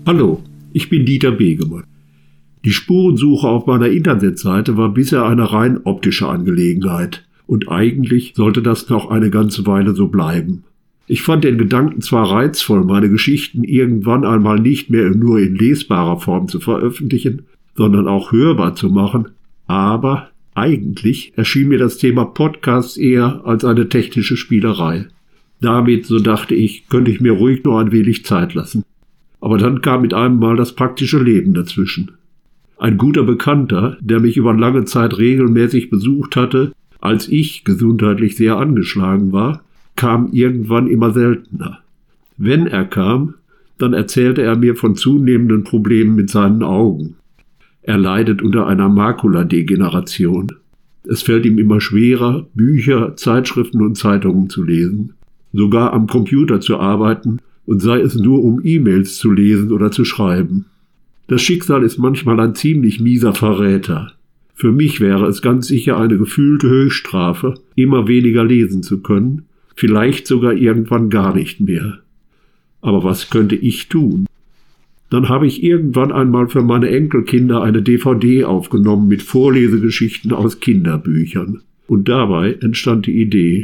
Hallo, ich bin Dieter Begemann. Die Spurensuche auf meiner Internetseite war bisher eine rein optische Angelegenheit und eigentlich sollte das noch eine ganze Weile so bleiben. Ich fand den Gedanken zwar reizvoll, meine Geschichten irgendwann einmal nicht mehr nur in lesbarer Form zu veröffentlichen, sondern auch hörbar zu machen, aber eigentlich erschien mir das Thema Podcast eher als eine technische Spielerei. Damit, so dachte ich, könnte ich mir ruhig noch ein wenig Zeit lassen. Aber dann kam mit einem Mal das praktische Leben dazwischen. Ein guter Bekannter, der mich über lange Zeit regelmäßig besucht hatte, als ich gesundheitlich sehr angeschlagen war, kam irgendwann immer seltener. Wenn er kam, dann erzählte er mir von zunehmenden Problemen mit seinen Augen. Er leidet unter einer Makuladegeneration. Es fällt ihm immer schwerer, Bücher, Zeitschriften und Zeitungen zu lesen, sogar am Computer zu arbeiten und sei es nur, um E-Mails zu lesen oder zu schreiben. Das Schicksal ist manchmal ein ziemlich mieser Verräter. Für mich wäre es ganz sicher eine gefühlte Höchststrafe, immer weniger lesen zu können, vielleicht sogar irgendwann gar nicht mehr. Aber was könnte ich tun? Dann habe ich irgendwann einmal für meine Enkelkinder eine DVD aufgenommen mit Vorlesegeschichten aus Kinderbüchern. Und dabei entstand die Idee.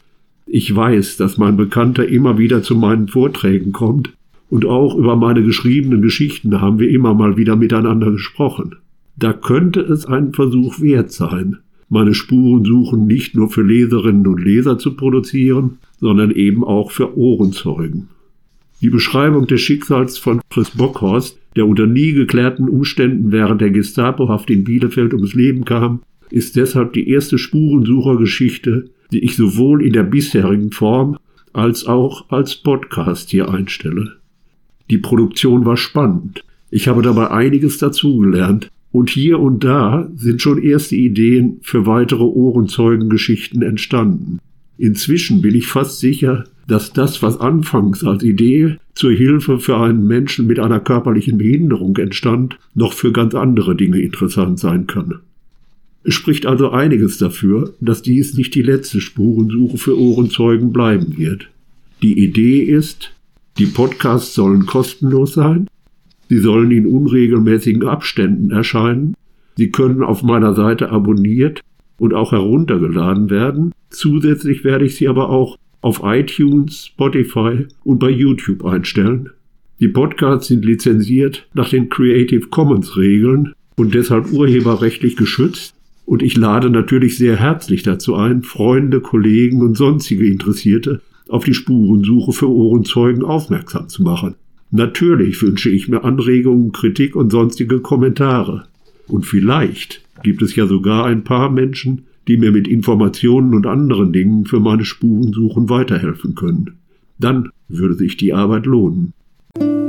Ich weiß, dass mein Bekannter immer wieder zu meinen Vorträgen kommt und auch über meine geschriebenen Geschichten haben wir immer mal wieder miteinander gesprochen. Da könnte es einen Versuch wert sein, meine Spurensuchen nicht nur für Leserinnen und Leser zu produzieren, sondern eben auch für Ohrenzeugen. Die Beschreibung des Schicksals von Fritz Bockhorst, der unter nie geklärten Umständen während der Gestapohaft in Bielefeld ums Leben kam, ist deshalb die erste Spurensuchergeschichte, die ich sowohl in der bisherigen Form als auch als Podcast hier einstelle. Die Produktion war spannend. Ich habe dabei einiges dazugelernt und hier und da sind schon erste Ideen für weitere Ohrenzeugengeschichten entstanden. Inzwischen bin ich fast sicher, dass das, was anfangs als Idee zur Hilfe für einen Menschen mit einer körperlichen Behinderung entstand, noch für ganz andere Dinge interessant sein kann. Es spricht also einiges dafür, dass dies nicht die letzte Spurensuche für Ohrenzeugen bleiben wird. Die Idee ist, die Podcasts sollen kostenlos sein, sie sollen in unregelmäßigen Abständen erscheinen, sie können auf meiner Seite abonniert und auch heruntergeladen werden. Zusätzlich werde ich sie aber auch auf iTunes, Spotify und bei YouTube einstellen. Die Podcasts sind lizenziert nach den Creative Commons Regeln und deshalb urheberrechtlich geschützt. Und ich lade natürlich sehr herzlich dazu ein, Freunde, Kollegen und sonstige Interessierte auf die Spurensuche für Ohrenzeugen aufmerksam zu machen. Natürlich wünsche ich mir Anregungen, Kritik und sonstige Kommentare. Und vielleicht gibt es ja sogar ein paar Menschen, die mir mit Informationen und anderen Dingen für meine Spurensuchen weiterhelfen können. Dann würde sich die Arbeit lohnen.